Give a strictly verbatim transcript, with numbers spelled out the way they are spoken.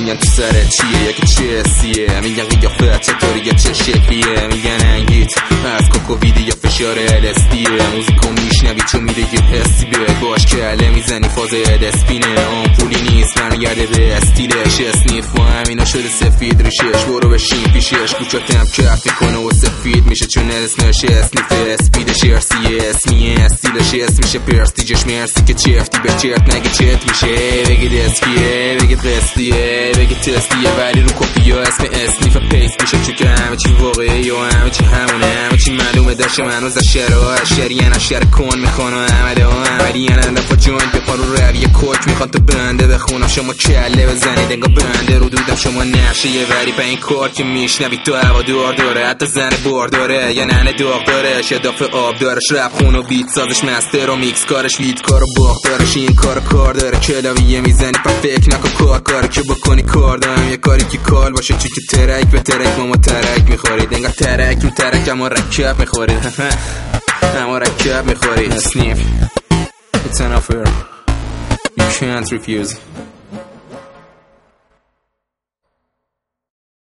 میگن تو سرت چیه یا که چه حسیه، میگن قیافت چطوری یا چه شکلیه، میگن انگیت از کوکوویدی یا فشار الستیه، موزیکو میشنوی چون میده یه حسی به باش کله میزنی فاز الاسپینه، آن پولی نیست برمیگرده به استیلش، اسنیف با همینا شده سفید ریشش، برو بشین پیشش کوچاتم کف میکنه و سفید میشه چون اسمش اسنیف اسپیدش ارسیه، اسمیه استیلش اسمیشه پرستیجش، مرسی که چفتی به چرت نگه چت میشه، بگید اسکیه بگید قسطیه بگید تستیه، ولی رو کپی ها اسم اسنیف پیس میشه چون که همه چی واقعی و همه چی همونه، همه چی معلومه داشته منوز از شرها شریعن از شر کن میخوان و عمده ها عملیان اندفا جوین بپار رو روی کوک میخوان تو بنده بخونم شما کله بزنید انگا بنده رو دودم شما نقشه یه وری پا این کار که میشنوی تو هوا دور داره، حتی زن بار داره یا ننه داغ داره، شداف آب دارش رپ خون و بیت سازش مستر و میکس کارش وید کار و باخت دارش، این کار کار داره کلاویه میزنی پا فکر نکن کار کاری که بکنی کار دارم یه کاری که کال باشه چون که ترک به ترک ماما ترک میخورید انگار ترک رو ترک اما رکب میخورید اما رکب میخورید. Sniff, it's an offer you can't refuse.